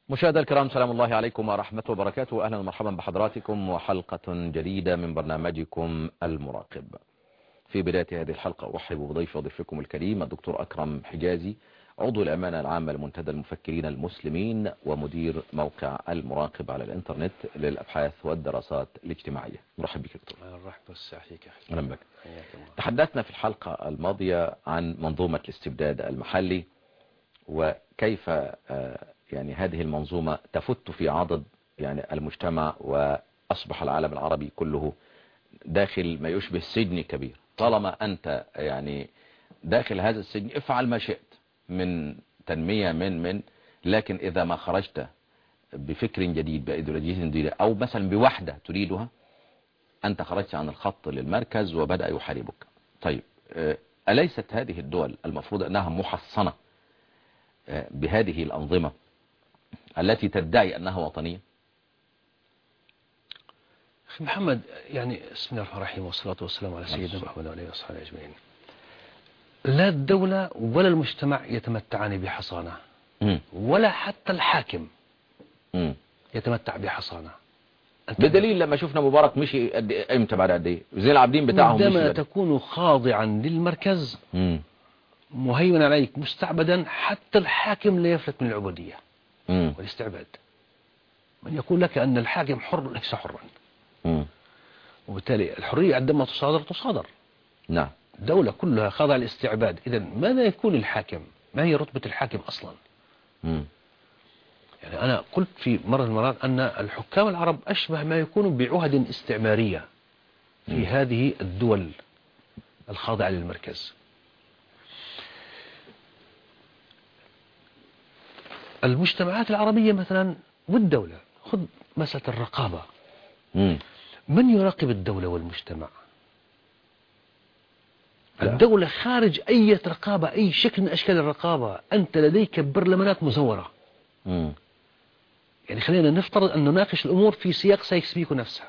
مشاهدينا الكرام، سلام الله عليكم ورحمة وبركاته. أهلا ومرحبا بحضراتكم وحلقة جديدة من برنامجكم المراقب. في بداية هذه الحلقة أرحب بضيف وضيفكم الكريم الدكتور أكرم حجازي، عضو الأمانة العامة لمنتدى المفكرين المسلمين ومدير موقع المراقب على الإنترنت للأبحاث والدراسات الاجتماعية. مرحب بك دكتور. مرحبا بالسعيك. أهلا بك. تحدثنا في الحلقة الماضية عن منظومة الاستبداد المحلي وكيف يعني هذه المنظومة تفت في عضد يعني المجتمع، وأصبح العالم العربي كله داخل ما يشبه سجن كبير. طالما أنت يعني داخل هذا السجن افعل ما شئت من تنمية من لكن إذا ما خرجت بفكر جديد بإيديولوجية جديدة أو مثلا بوحدة تريدها، أنت خرجت عن الخط للمركز وبدأ يحاربك. طيب، أليست هذه الدول المفروض أنها محصنة بهذه الأنظمة التي تدعي أنها وطنية؟ أخي محمد، يعني بسم الله الرحمن الرحيم والصلاة والسلام على سيدنا محمد وعلى آله وصحبه أجمعين. لا الدولة ولا المجتمع يتمتعان بحصانة، ولا حتى الحاكم يتمتع بحصانة. بدليل لما شفنا مبارك مشي امتى بعد قد ايه زي العابدين بتاعهم. عندما تكون خاضعا للمركز مهيمنا عليك مستعبدا، حتى الحاكم لا يفلت من العبودية والاستعباد. من يقول لك أن الحاكم حر ليس حرا. وبالتالي الحرية عندما تصادر. نعم. الدولة كلها خاضعة للاستعباد. إذن ماذا يكون الحاكم؟ ما هي رتبة الحاكم أصلا؟ يعني أنا قلت في مرة من المرات أن الحكام العرب أشبه ما يكون بعهد استعمارية في هذه الدول الخاضعة للمركز. المجتمعات العربية مثلا والدولة، خذ مسألة الرقابة. من يراقب الدولة والمجتمع؟ الدولة خارج أي رقابة، أي شكل من أشكال الرقابة. أنت لديك برلمانات مزورة. يعني خلينا نفترض أن نناقش الأمور في سياق سايكس-بيكو نفسها.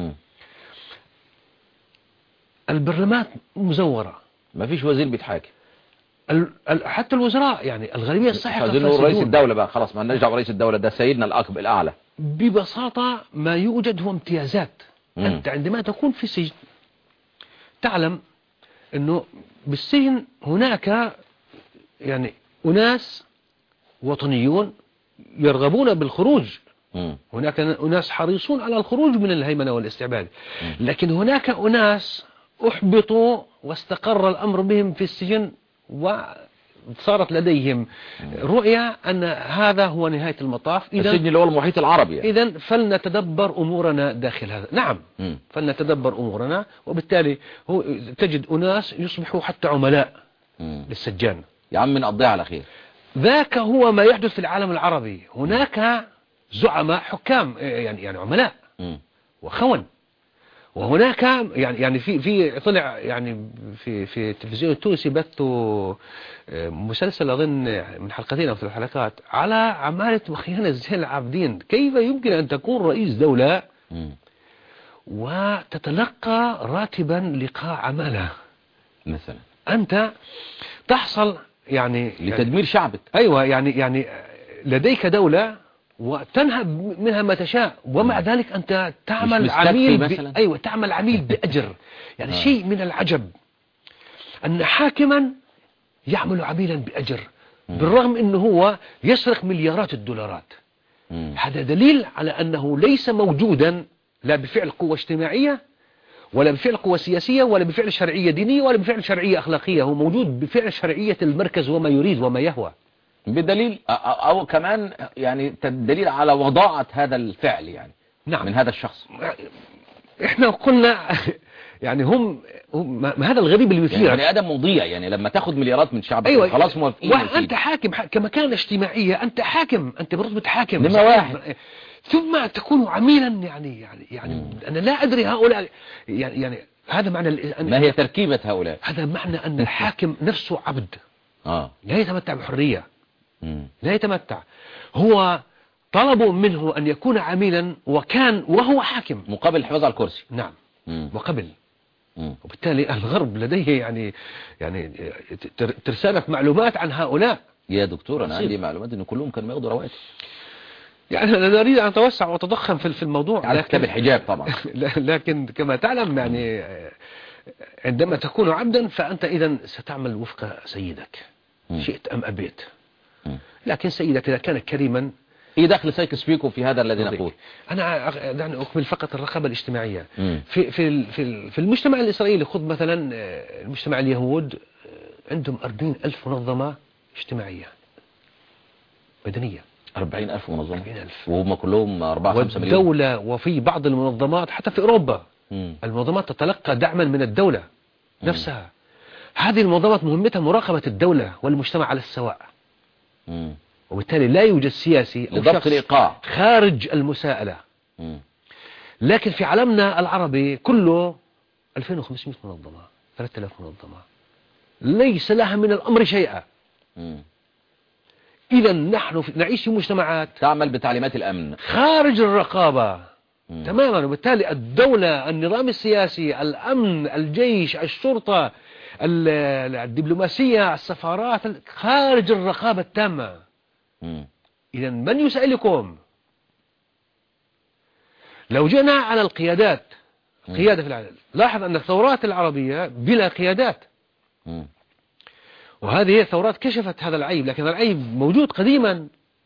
البرلمانات مزورة، ما فيش وزير بيتحاكم. حتى الوزراء يعني الغالبية الساحقة رئيس الدولة بقى خلاص، ما نرجع رئيس الدولة ده سيدنا الأكبر الأعلى. ببساطة ما يوجد هو امتيازات. أنت عندما تكون في سجن تعلم أنه بالسجن هناك يعني أناس وطنيون يرغبون بالخروج. هناك أناس حريصون على الخروج من الهيمنة والاستعباد. لكن هناك أناس أحبطوا واستقر الأمر بهم في السجن، وصارت لديهم رؤية أن هذا هو نهاية المطاف. السجن اللي هو المحيط العربي يعني. إذن فلنتدبر أمورنا داخل هذا. نعم. فلنتدبر أمورنا. وبالتالي تجد أناس يصبحوا حتى عملاء للسجان. يا عم نقضيها على خير. ذاك هو ما يحدث في العالم العربي. هناك زعماء حكام يعني عملاء وخون. وهناك يعني في طلع يعني في التلفزيون التونسي بثوا مسلسل أظن من حلقتين أو 3 حلقات على عمالة وخيانة زين العابدين. كيف يمكن أن تكون رئيس دولة وتتلقى راتبا لقاء عمالة مثلا؟ أنت تحصل يعني لتدمير شعبك. أيوة، يعني لديك دولة وتنهب منها ما تشاء، ومع ذلك أنت تعمل عميل أيوة، تعمل عميل بأجر. يعني شيء من العجب أن حاكما يعمل عميلا بأجر بالرغم أنه هو يسرق مليارات الدولارات. هذا دليل على أنه ليس موجودا لا بفعل قوة اجتماعية ولا بفعل قوة سياسية ولا بفعل شرعية دينية ولا بفعل شرعية أخلاقية. هو موجود بفعل شرعية المركز وما يريد وما يهوى. بدليل أو كمان يعني دليل على وضاعة هذا الفعل يعني. نعم. من هذا الشخص. احنا قلنا يعني هم هذا الغريب اللي بيثير. يعني آدم مضيع يعني لما تاخد مليارات من شعبك. أيوة، خلاص موافقين. وأنت حاكم كمكانة اجتماعية. أنت حاكم، أنت برتبة حاكم نمرة 1. ثم تكون عميلا يعني أنا لا أدري هؤلاء يعني هذا معنى ما هي تركيبة هؤلاء؟ هذا معنى أن الحاكم نفسه عبد. لا يتمتع بحرية. لا يتمتع. هو طلبوا منه أن يكون عميلا وهو حاكم مقابل الحفاظ على الكرسي. نعم. وقبل. وبالتالي الغرب لديه يعني ترسانة معلومات عن هؤلاء. يا دكتور أنا عندي معلومات أن كلهم كانوا ياخدوا رواتب. يعني أنا لا أريد أن أتوسع وأتضخم في الموضوع، على كتاب الحجاب طبعا. لكن كما تعلم يعني عندما تكون عبدا فأنت إذا ستعمل وفق سيدك شئت أم أبيت. لكن سيدك إذا كان كريما. إيه دخل سايكس بيكو في هذا الذي نقول؟ أنا دعني أكمل فقط الرقابة الاجتماعية. في المجتمع الإسرائيلي، خذ مثلا المجتمع اليهود، عندهم 40,000 منظمة اجتماعية مدنية. 40,000 منظمة؟ 40,000 وهم كلهم 4-5 مليون. والدولة وفي بعض المنظمات حتى في أوروبا المنظمات تتلقى دعما من الدولة نفسها. هذه المنظمات مهمتها مراقبة الدولة والمجتمع على السواء. وبالتالي لا يوجد سياسي أو لضبط الإيقاع خارج المساءلة. لكن في عالمنا العربي كله 2500 منظمة، 3000 منظمة ليس لها من الأمر شيئا. إذا نحن نعيش في مجتمعات تعمل بتعليمات الأمن خارج الرقابة تماما. وبالتالي الدولة، النظام السياسي، الأمن، الجيش، الشرطة، الدبلوماسية، السفارات خارج الرقابة التامة. إذا من يسألكم؟ لو جئنا على القيادات، قيادة في العالم، لاحظ أن الثورات العربية بلا قيادات. وهذه الثورات كشفت هذا العيب، لكن العيب موجود قديما.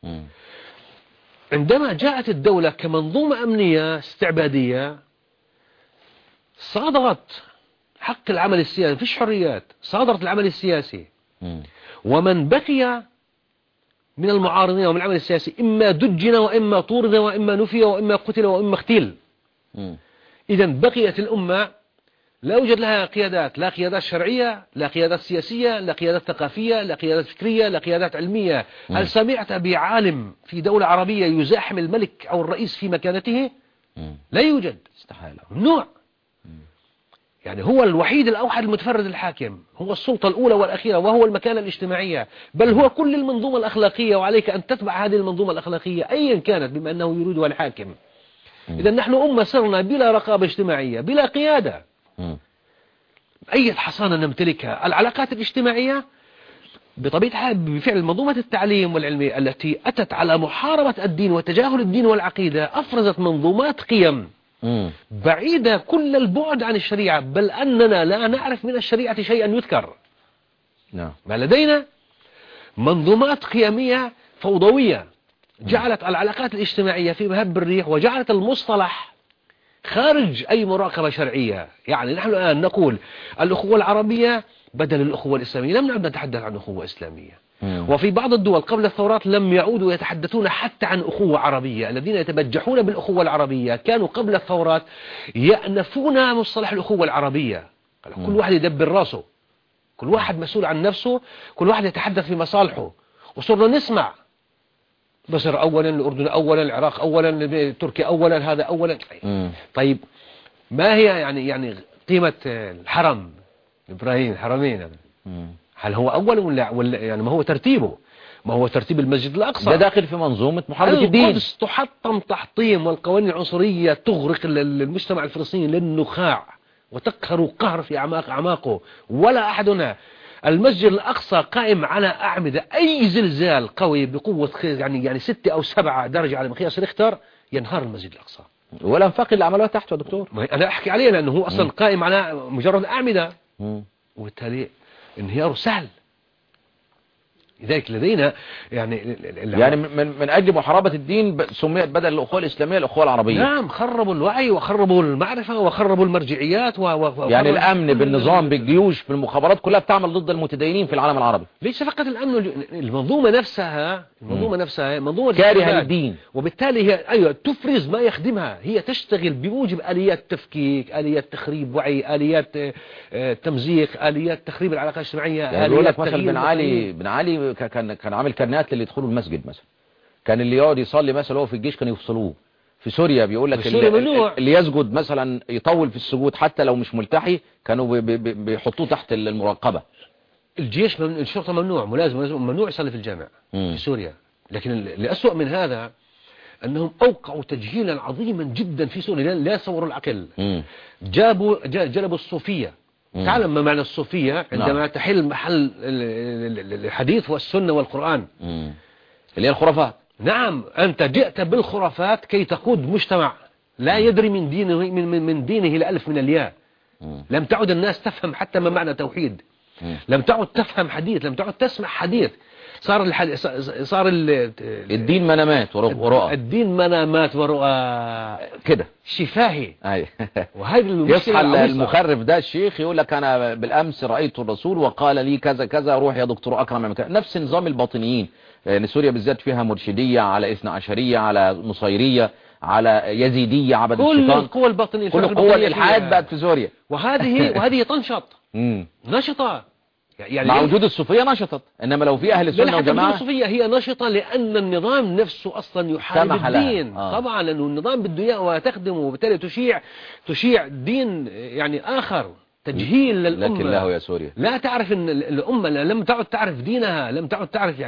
عندما جاءت الدولة كمنظومة أمنية استعبادية صادرت حق العمل السياسي، فيش حريات، صادرت العمل السياسي. ومن بقي من المعارضين ومن العمل السياسي إما دجن وإما طورد وإما نفي وإما قتل وإما اغتيل. إذا بقيت الأمة لا يوجد لها قيادات، لا قيادات شرعية، لا قيادات سياسية، لا قيادات ثقافية، لا قيادات فكرية، لا قيادات علمية. هل سمعت بعالم في دولة عربية يزاحم الملك أو الرئيس في مكانته؟ لا يوجد، استحالة، ممنوع. يعني هو الوحيد الأوحد المتفرد الحاكم، هو السلطة الأولى والأخيرة، وهو المكانة الاجتماعية، بل هو كل المنظومة الأخلاقية، وعليك أن تتبع هذه المنظومة الأخلاقية أيا كانت بما أنه يريدها الحاكم. إذا نحن أمة صرنا بلا رقابة اجتماعية، بلا قيادة. أي حصانة نمتلكها؟ العلاقات الاجتماعية بطبيعة الحال بفعل منظومة التعليم والعلمية التي أتت على محاربة الدين وتجاهل الدين والعقيدة أفرزت منظومات قيم بعيدة كل البعد عن الشريعة، بل أننا لا نعرف من الشريعة شيئا يذكر. ما لدينا منظومات قيمية فوضوية جعلت العلاقات الاجتماعية في مهب الريح، وجعلت المصطلح خارج أي مراقبة شرعية. يعني نحن الآن نقول الأخوة العربية بدل الأخوة الإسلامية، لم نعد نتحدث عن أخوة إسلامية. وفي بعض الدول قبل الثورات لم يعودوا يتحدثون حتى عن أخوة عربية. الذين يتبجحون بالأخوة العربية كانوا قبل الثورات يأنفون مصطلح الأخوة العربية. كل واحد يدبر راسه، كل واحد مسؤول عن نفسه، كل واحد يتحدث في مصالحه. وصرنا نسمع مصر أولا، الأردن أولا، العراق أولا، تركيا أولا، هذا أولا. طيب ما هي يعني قيمة الحرم إبراهيم، الحرمين، هل هو أول ولا يعني ما هو ترتيبه؟ ما هو ترتيب المسجد الأقصى ده داخل في منظومة محاربة الدين. القدس تحطم تحطيم، والقوانين العنصرية تغرق المجتمع الفلسطيني للنخاع وتقهر قهر في أعماقه، ولا أحدنا. المسجد الأقصى قائم على أعمدة، أي زلزال قوي بقوة يعني 6 أو 7 درجة على مقياس ريختر ينهار المسجد الأقصى، ولا انفاق اللي عملوها تحته يا دكتور. أنا أحكي عليه لأنه هو أصلا قائم على مجرد أعمدة، وبالتالي انهياره سهل. لذلك لدينا يعني من أجل محاربة الدين سميت بدل الأخوة الإسلامية الأخوة العربية. نعم، خربوا الوعي وخربوا المعرفة وخربوا المرجعيات يعني الأمن بالنظام بالجيوش بالمخابرات كلها بتعمل ضد المتدينين في العالم العربي. ليس فقط الأمن، المنظومة نفسها منظومة كارهة للدين، وبالتالي هي تفرز ما يخدمها. هي تشتغل بموجب آليات تفكيك، آليات تخريب وعي، آليات تمزيق، آليات تخريب العلاقات الاجتماعية. يعني يقول لك مثلا بن علي كان عامل كارنات اللي يدخلوا المسجد مثلا، كان اللي يقعد يصلي مثلا هو في الجيش كانوا يفصلوه. في سوريا بيقول لك اللي يسجد مثلا يطول في السجود حتى لو مش ملتحي كانوا بيحطوه تحت المراقبة. الجيش الشرطة ممنوع، ممنوع يصلي في الجامع في سوريا. لكن اللي أسوأ من هذا أنهم أوقعوا تجهيلا عظيما جدا في سوريا لا يصوروا العقل. جلبوا الصوفية. تعلم ما معنى الصوفية عندما تحل محل الحديث والسنة والقرآن، اللي هي الخرافات. نعم، أنت جئت بالخرافات كي تقود مجتمع لا يدري من دينه من دينه الألف من الياء. لم تعد الناس تفهم حتى ما معنى توحيد، لم تعد تفهم حديث، لم تعد تسمع حديث. صار الدين منامات ورؤى، الدين منامات ورؤى كده شفاهي. أي. وهذه يصحى المخرف ده الشيخ يقول لك أنا بالأمس رأيت الرسول وقال لي كذا كذا، روح يا دكتور أكرم. نفس نظام الباطنيين، يعني سوريا بالذات فيها مرشدية على إثنى عشرية على نصيرية على يزيدية عبد الشيطان. كل القوى الباطنية، كل قوى الإلحاد بقت في سوريا. وهذه تنشط نشطة، يعني مع وجود الصوفية نشطت. إنما لو في أهل السنة وجماعة، الصوفية هي نشطة لأن النظام نفسه أصلا يحارب الدين. طبعا لأنه النظام بده إياه وتخدمه، وبالتالي تشيع دين يعني آخر، تجهيل للأمة. لكن له يا سوريا لا تعرف ان الأمة لم تعد تعرف دينها، لم تعد تعرف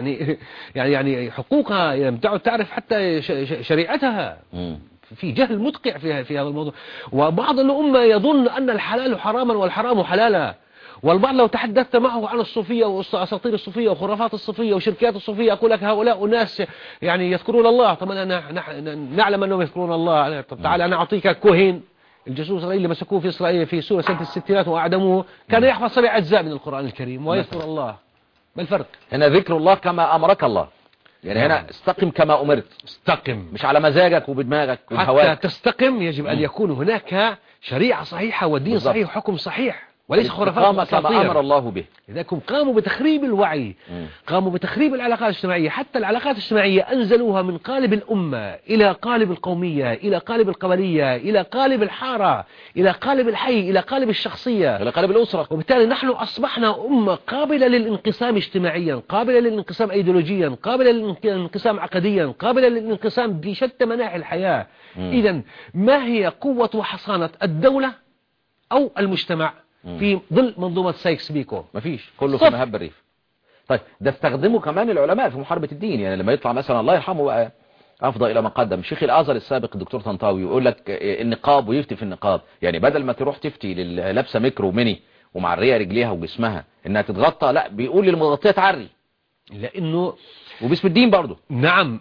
يعني حقوقها، لم تعد تعرف حتى شريعتها. في جهل مدقع في هذا الموضوع. وبعض الأمة يظن أن الحلال حراما والحرام حلالا. والبعض لو تحدثت معه عن الصوفية وأساطير الصوفية وخرافات الصوفية وشركات الصوفية يقول لك هؤلاء ناس يعني يذكرون الله. طبعا نعلم أنهم يذكرون الله. طب تعال أنا أعطيك كوهين الجاسوس الإسرائيلي اللي مسكوه في إسرائيل في سورة سنة الستينات وأعدموه، كان يحفظ 7 أجزاء من القرآن الكريم ويذكر الله. ما الفرق؟ هنا ذكر الله كما أمرك الله، يعني هنا استقم كما أمرت، استقم مش على مزاجك وبدماغك وبهواك. حتى تستقم يجب أن يكون هناك شريعة صحيحة ودين صحيح وحكم صحيح، وليس خرافات كما أمر الله به. إذا قاموا بتخريب الوعي، قاموا بتخريب العلاقات الاجتماعية. حتى العلاقات الاجتماعية أنزلوها من قالب الأمة إلى قالب القومية، إلى قالب القبلية، إلى قالب الحارة، إلى قالب الحي، إلى قالب الشخصية، إلى قالب الأسرة. وبالتالي نحن أصبحنا أمة قابلة للانقسام اجتماعيا، قابلة للانقسام أيديولوجيا، قابلة للانقسام عقديا، قابلة للانقسام في شتى مناحي الحياة. إذن ما هي قوة وحصانة الدولة أو المجتمع في ظل منظومة سايكس بيكو؟ مفيش، كله في مهب الريف. طيب ده استخدموا كمان العلماء في محاربة الدين. يعني لما يطلع مثلا الله يرحمه بقى أفضل إلى ما قدم شيخ الأزهر السابق الدكتور طنطاوي يقول لك النقاب ويفتي في النقاب، يعني بدل ما تروح تفتي للابسه ميكرو وميني ومعريه رجليها وجسمها انها تتغطى، لا بيقول للمغطيه تعري، لأنه وباسم الدين برضه. نعم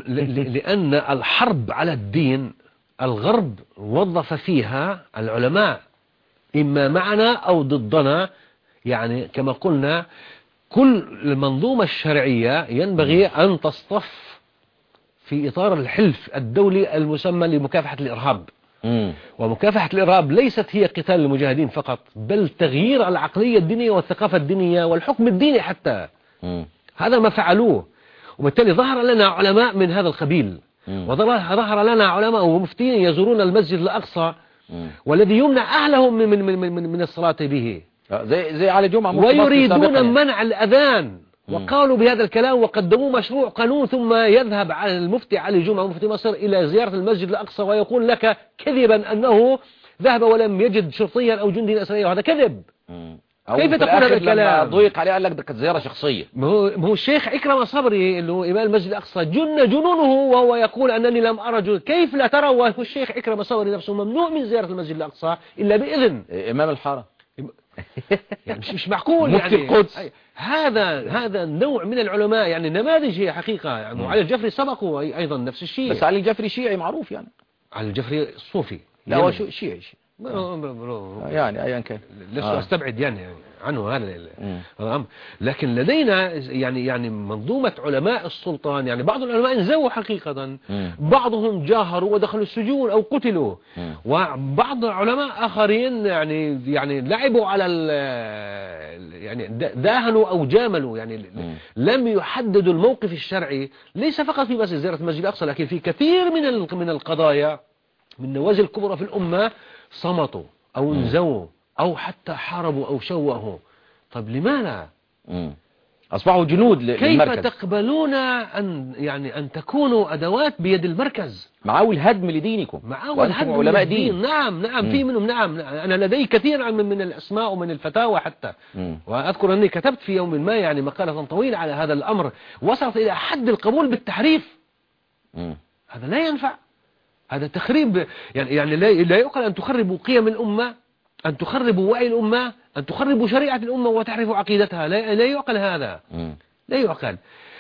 لأن الحرب على الدين الغرب وظف فيها العلماء إما معنا أو ضدنا. يعني كما قلنا كل المنظومة الشرعية ينبغي أن تصطف في إطار الحلف الدولي المسمى لمكافحة الإرهاب. ومكافحة الإرهاب ليست هي قتال المجاهدين فقط، بل تغيير العقلية الدينية والثقافة الدينية والحكم الديني حتى. هذا ما فعلوه. وبالتالي ظهر لنا علماء من هذا القبيل، وظهر لنا علماء ومفتين يزورون المسجد الأقصى والذي يمنع أهلهم من الصلاة به، زي علي جمعة، ويريدون منع الأذان. وقالوا بهذا الكلام وقدموا مشروع قانون، ثم يذهب على المفتي علي جمعة مفتي مصر إلى زيارة المسجد الأقصى ويقول لك كذبا أنه ذهب ولم يجد شرطيا أو جندي إسرائيلي، وهذا كذب. كيف تقول هذا الكلام؟ ضيق عليه قال لك ده كانت زيارة شخصية. ما هو الشيخ إكرم صبري اللي هو إمام المسجد الأقصى جنونه وهو يقول أنني لم أرى كيف لا ترى؟ وهو الشيخ إكرم صبري نفسه ممنوع من زيارة المسجد الأقصى إلا بإذن إمام الحرم. يعني مش معقول. مفتي القدس. هذا النوع من العلماء يعني نماذج هي حقيقة. يعني علي الجفري سبقه أيضا نفس الشيء. بس علي الجفري شيعي معروف يعني. علي الجفري صوفي. لا هو شيعي يعني أيا كان. لست أستبعد يعني عنه هذا الأمر. لكن لدينا يعني منظومة علماء السلطان. يعني بعض العلماء انزووا حقيقة، بعضهم جاهروا ودخلوا السجون أو قتلوا، وبعض العلماء آخرين يعني لعبوا على يعني داهنوا أو جاملوا، يعني لم يحددوا الموقف الشرعي، ليس فقط في بس زيارة المسجد الأقصى، لكن في كثير من القضايا من نوازل الكبرى في الأمة صمتوا أو انزووا أو حتى حاربوا أو شوهوا. طب لماذا؟ أصبحوا جنود للمركز. كيف تقبلون أن تكونوا أدوات بيد المركز؟ معاول هدم لدينكم، معاول هدم علماء دين. نعم في منهم. نعم أنا لدي كثير من الأسماء ومن الفتاوى حتى. وأذكر أني كتبت في يوم ما يعني مقالة طويلة على هذا الأمر، وصلت إلى حد القبول بالتحريف. هذا لا ينفع، هذا تخريب. يعني لا يقال أن تخربوا قيم الأمة، أن تخربوا وعي الأمة، أن تخربوا شريعة الأمة وتحرفوا عقيدتها. لا يعقل هذا، لا يعقل.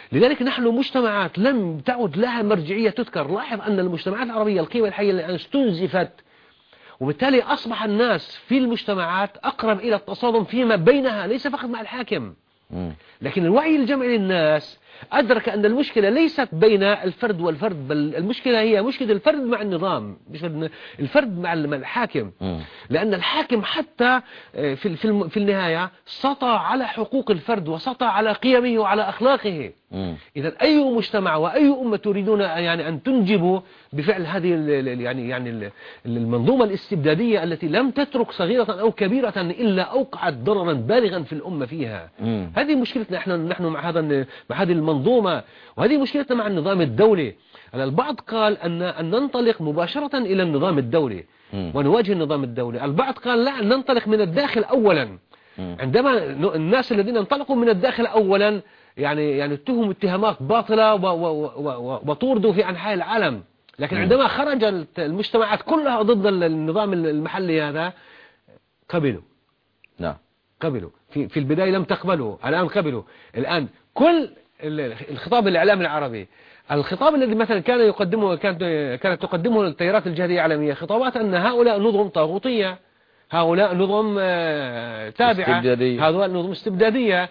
لذلك نحن مجتمعات لم تعد لها مرجعية تذكر. لاحظ أن المجتمعات العربية القيمة الحية الآن استنزفت، وبالتالي أصبح الناس في المجتمعات أقرب إلى التصادم فيما بينها، ليس فقط مع الحاكم. لكن الوعي الجمعي للناس أدرك أن المشكلة ليست بين الفرد والفرد، بل المشكلة هي مشكلة الفرد مع النظام، مش الفرد مع الحاكم. لأن الحاكم حتى في النهاية سطع على حقوق الفرد وسطع على قيمه وعلى أخلاقه. إذا أي مجتمع وأي أمة تريدون يعني أن تنجبوا بفعل هذه يعني المنظومة الاستبدادية التي لم تترك صغيرة أو كبيرة إلا أوقعت ضررا بالغا في الأمة فيها. هذه مشكلتنا نحن مع هذه المنظومة، وهذه مشكلتنا مع النظام الدولي. البعض قال أن ننطلق مباشرة إلى النظام الدولي ونواجه النظام الدولي. البعض قال لا، ننطلق من الداخل أولا. عندما الناس الذين انطلقوا من الداخل أولا يعني اتهموا اتهامات باطلة وطوردوا في أنحاء العالم، لكن عندما خرج المجتمعات كلها ضد النظام المحلي هذا قبلوا. نعم، قبلوا. في البداية لم تقبلوا، الآن قبلوا. الآن كل الخطاب الإعلامي العربي، الخطاب الذي مثلا كانت تقدمه التيارات الجهادية العالمية، خطابات أن هؤلاء نظم طاغوتية، هؤلاء نظم تابعة، هؤلاء نظم استبدادية،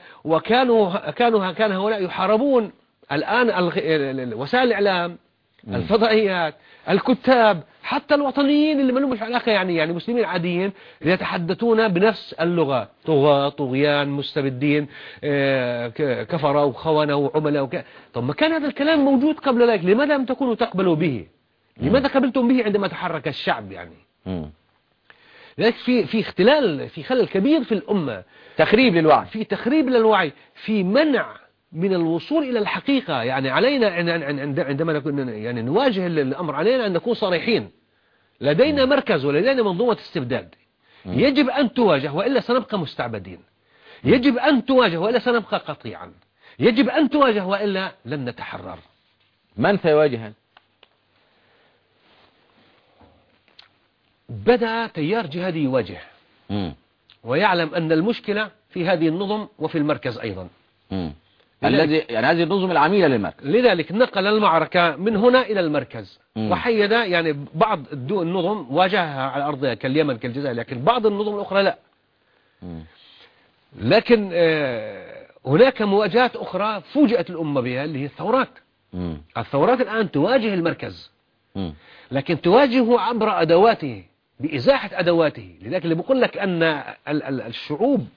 كان هؤلاء يحاربون. الآن وسائل الإعلام، الفضائيات، الكتاب، حتى الوطنيين اللي ما لهمش علاقة يعني مسلمين عاديين يتحدثون بنفس اللغة، طغاة، طغيان، مستبدين، كفرة وخونة وعملاء طب ما كان هذا الكلام موجود قبل ذلك، لماذا لم تكونوا تقبلوا به؟ لماذا قبلتم به عندما تحرك الشعب يعني؟ لذلك في اختلال، في خلل كبير في الأمة، تخريب للوعي، في تخريب للوعي، في منع من الوصول إلى الحقيقة. يعني علينا عندما نكون يعني نواجه الأمر، علينا أن نكون صريحين. لدينا مركز ولدينا منظومة استبداد يجب أن تواجه، وإلا سنبقى مستعبدين. يجب أن تواجه وإلا سنبقى قطيعا. يجب أن تواجه وإلا لن نتحرر. من سيواجه؟ بدأ تيار جهادي يواجه ويعلم أن المشكلة في هذه النظم وفي المركز أيضا. الذي يعني هذه النظم العميلة للمركز، لذلك نقل المعركة من هنا إلى المركز. وحيد يعني بعض النظم واجهها على أرضها كاليمن كالجزائر، لكن بعض النظم الأخرى لا. لكن هناك مواجهات أخرى فوجئت الأمة بها اللي هي الثورات. الثورات الآن تواجه المركز، لكن تواجهه عبر أدواته، بإزاحة أدواته. لذلك اللي بقول لك أن الشعوب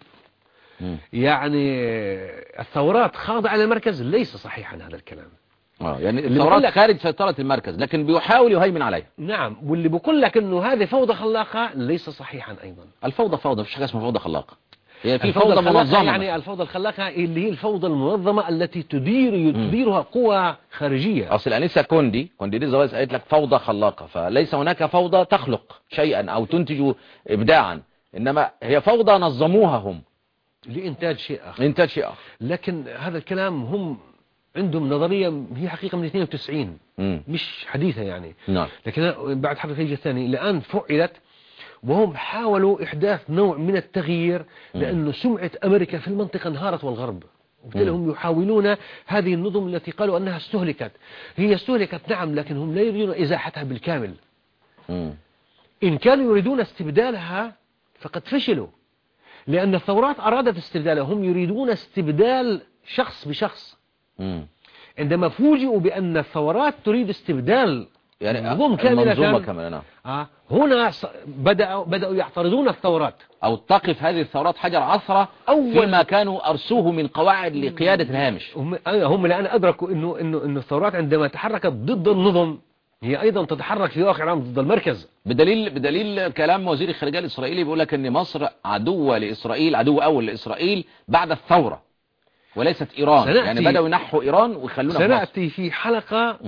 يعني الثورات خاضعة للمركز ليس صحيحا هذا الكلام. يعني الثورات خارج سيطرة المركز لكن بيحاول يهيمن عليها. نعم، واللي بقول لك انه هذه فوضى خلاقة ليس صحيحا ايضا. الفوضى فوضى، مفيش حاجة اسمها فوضى خلاقة. هي في فوضى منظمة، يعني الفوضى الخلاقة اللي هي الفوضى المنظمة التي تديرها قوى خارجية. أصل الأنسة كوندي الزواج قالت لك فوضى خلاقة، فليس هناك فوضى تخلق شيئا أو تنتج إبداعا، إنما هي فوضى نظموها هم لإنتاج شيء آخر. لكن هذا الكلام هم عندهم نظرية هي حقيقة من 92 مش حديثة يعني. نعم. لكن بعد حرب الخليج الثاني الآن فعلت، وهم حاولوا إحداث نوع من التغيير لأنه سمعة أمريكا في المنطقة انهارت والغرب، وبالتالي هم يحاولون هذه النظم التي قالوا أنها استهلكت. هي استهلكت نعم، لكن هم لا يريدون إزاحتها بالكامل. إن كانوا يريدون استبدالها فقد فشلوا، لأن الثورات أرادت استبدالها، هم يريدون استبدال شخص بشخص. عندما فوجئوا بأن الثورات تريد استبدال يعني المنظومة كاملة. هنا بدأوا يعترضون الثورات، أو تقف هذه الثورات حجر عثرة فيما كانوا أرسوه من قواعد لقيادة الهامش. هم الآن أدركوا إنه الثورات عندما تحركت ضد النظم هي أيضا تتحرك في واقع الأمر ضد المركز. بدليل كلام وزير الخارجية الإسرائيلي بيقول لك إن مصر عدوة لإسرائيل، عدو أول لإسرائيل بعد الثورة وليست إيران. يعني بدأوا ينحوا إيران ويخلونا سنأتي في حلقة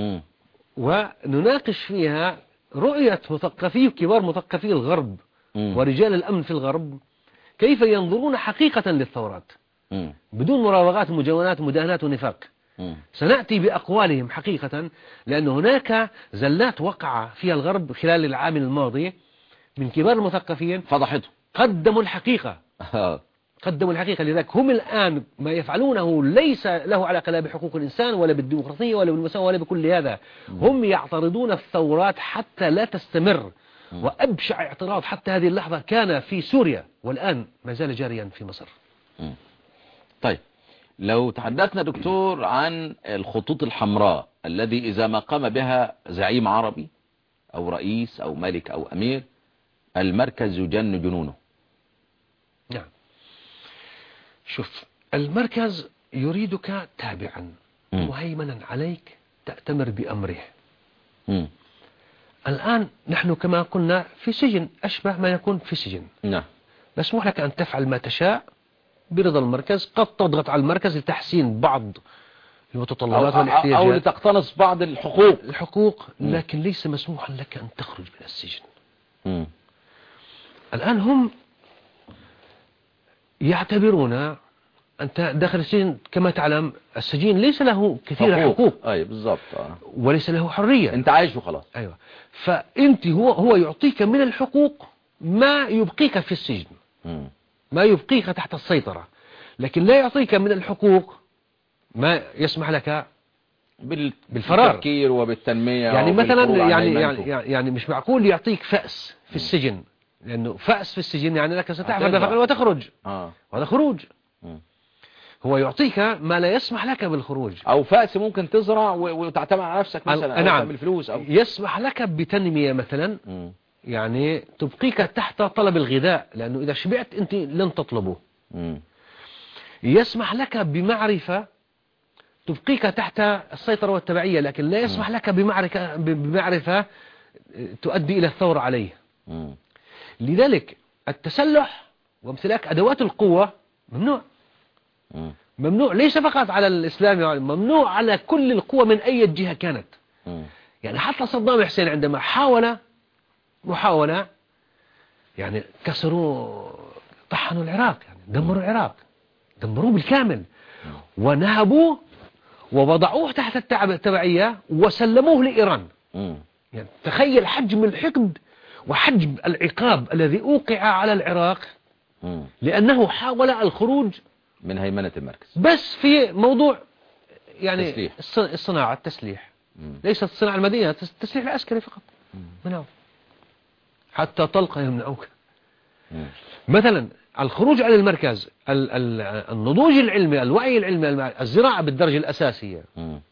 ونناقش فيها رؤية مثقفي كبار مثقفي الغرب ورجال الأمن في الغرب كيف ينظرون حقيقة للثورات بدون مراوغات ومجاونات ومداهنات ونفاق. سنأتي بأقوالهم حقيقة، لأن هناك زلات وقع فيها الغرب خلال العام الماضي من كبار المثقفين فضحته، قدموا الحقيقة. قدموا الحقيقة. لذلك هم الآن ما يفعلونه ليس له علاقة لا بحقوق الإنسان ولا بالديمقراطية ولا بالمساواة ولا بكل هذا. هم يعترضون الثورات حتى لا تستمر، وأبشع اعتراض حتى هذه اللحظة كان في سوريا، والآن ما زال جاريا في مصر. طيب، لو تحدثنا دكتور عن الخطوط الحمراء الذي إذا ما قام بها زعيم عربي أو رئيس أو ملك أو أمير، المركز يجن جنونه. نعم، شوف، المركز يريدك تابعا مهيمنا عليك تأتمر بأمره. الآن نحن كما قلنا في سجن، أشبه ما يكون في سجن. نعم. مسموح لك أن تفعل ما تشاء برضا المركز، قد تضغط على المركز لتحسين بعض المتطلبات والاحتياجات أو لتقتنص بعض الحقوق، لكن ليس مسموحا لك أن تخرج من السجن. الآن هم يعتبرون أنت داخل السجن، كما تعلم السجين ليس له كثير حقوق. أي بالضبط. وليس له حرية، أنت عايش وخلاص. أيوة. فأنت هو يعطيك من الحقوق ما يبقيك في السجن، ما يبقيك تحت السيطرة، لكن لا يعطيك من الحقوق ما يسمح لك بالفرار، بالتفكير وبالتنمية. يعني مثلا يعني مش معقول يعطيك فأس في السجن، لأنه فأس في السجن يعني لك ستعمل فقط وتخرج. وهذا خروج. هو يعطيك ما لا يسمح لك بالخروج. أو فأس ممكن تزرع وتعتمد على نفسك مثلا، أو تعمل فلوس، أو يسمح لك بتنمية مثلا. يعني تبقيك تحت طلب الغذاء، لأنه إذا شبعت أنت لن تطلبه. يسمح لك بمعرفة تبقيك تحت السيطرة والتبعية، لكن لا يسمح لك بمعرفة تؤدي إلى الثورة عليه. لذلك التسلح وامتلاك أدوات القوة ممنوع. ممنوع ليس فقط على الإسلام، ممنوع على كل القوى من أي جهة كانت. يعني حتى صدام حسين عندما حاول محاولة، يعني كسروا، طحنوا العراق، يعني دمروا العراق، دمروه بالكامل، ونهبوه ووضعوه تحت التبعية وسلموه لإيران. يعني تخيل حجم الحقد وحجم العقاب الذي أوقع على العراق لأنه حاول الخروج من هيمنة المركز، بس في موضوع يعني تسليح. الصناعة، التسليح، ليست الصناعة المدنية، التسليح العسكري فقط. منعه حتى طلقة يمنعوك. مثلا الخروج عن المركز، النضوج العلمي، الوعي العلمي، الزراعة بالدرجة الأساسية،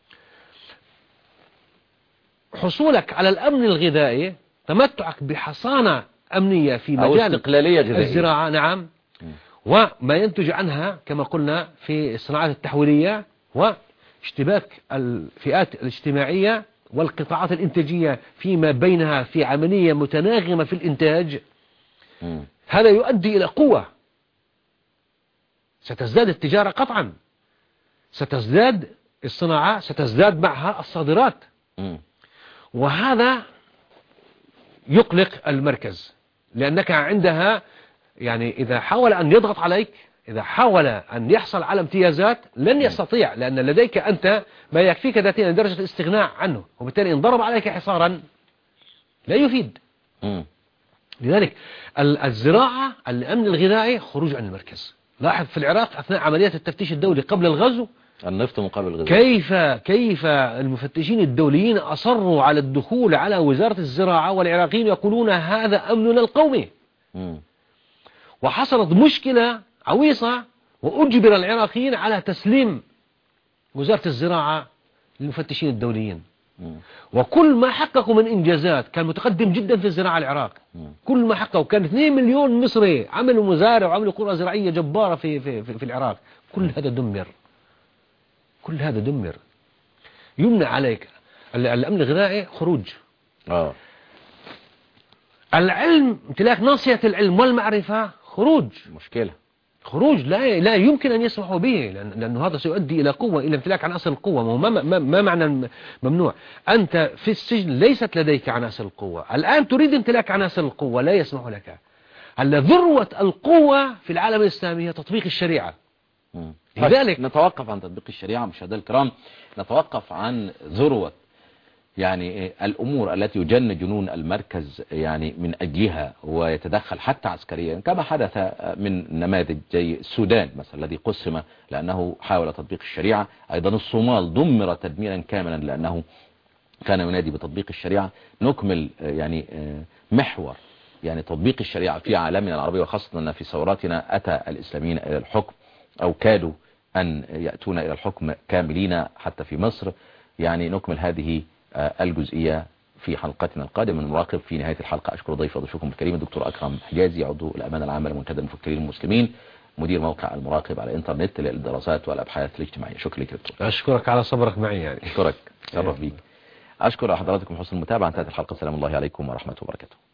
حصولك على الأمن الغذائي، تمتعك بحصانة أمنية في مجال استقلالية غذائية، الزراعة. نعم. وما ينتج عنها كما قلنا في الصناعات التحويلية، واشتباك الفئات الاجتماعية والقطاعات الإنتاجية فيما بينها في عملية متناغمة في الإنتاج. هذا يؤدي إلى قوة. ستزداد التجارة قطعا، ستزداد الصناعة، ستزداد معها الصادرات. وهذا يقلق المركز، لأنك عندها يعني إذا حاول أن يضغط عليك، إذا حاول أن يحصل على امتيازات لن يستطيع، لأن لديك أنت ما يكفيك ذاتيا درجة الاستغناء عنه، وبالتالي إن ضرب عليك حصارا لا يفيد. لذلك الزراعة، الأمن الغذائي، خروج عن المركز. لاحظ في العراق أثناء عمليات التفتيش الدولي قبل الغزو، النفط مقابل الغذاء، كيف المفتشين الدوليين أصروا على الدخول على وزارة الزراعة، والعراقيين يقولون هذا أمننا القومي. وحصلت مشكلة عويصة، وأجبر العراقيين على تسليم وزارة الزراعة للمفتشين الدوليين. وكل ما حققوا من إنجازات، كان متقدم جدا في الزراعة العراق. كل ما حققوا، كان 2 مليون مصري عملوا مزارع وعملوا قرى زراعية جبارة في العراق. كل هذا دمر، كل هذا دمر. يمنع عليك الأمن الغذائي، خروج. العلم، امتلاك ناصية العلم والمعرفة، خروج. مشكلة، خروج لا يمكن أن يسمحوا به، لأنه هذا سيؤدي إلى قوة، إلى امتلاك عناصر القوة. ما معنى ممنوع؟ أنت في السجن ليست لديك عناصر القوة، الآن تريد امتلاك عناصر القوة، لا يسمح لك. ذروة القوة في العالم الإسلامي هي تطبيق الشريعة. لذلك نتوقف عن تطبيق الشريعة. مشاهدينا الكرام، نتوقف عن ذروة يعني الأمور التي يجن جنون المركز يعني من أجلها ويتدخل حتى عسكريا، كما حدث من نماذج زي السودان مثلا الذي قسم لأنه حاول تطبيق الشريعة. أيضا الصومال دمر تدميرا كاملا لأنه كان ينادي بتطبيق الشريعة. نكمل يعني محور يعني تطبيق الشريعة في عالمنا العربي، وخاصة أن في ثوراتنا أتى الإسلاميين إلى الحكم أو كادوا أن يأتون إلى الحكم كاملين حتى في مصر. يعني نكمل هذه الجزئية في حلقتنا القادمة من مراقب. في نهاية الحلقة أشكر ضيفكم الكريم الدكتور أكرم حجازي، عضو الأمانة العامة لمنتدى المفكرين المسلمين، مدير موقع المراقب على الإنترنت للدراسات والأبحاث الاجتماعية. شكرا لك دكتور. أشكرك على صبرك معي يعني. أشكرك، شرف بيك. أشكر حضراتكم حسن المتابعة. انتهت الحلقة. السلام الله عليكم ورحمة وبركاته.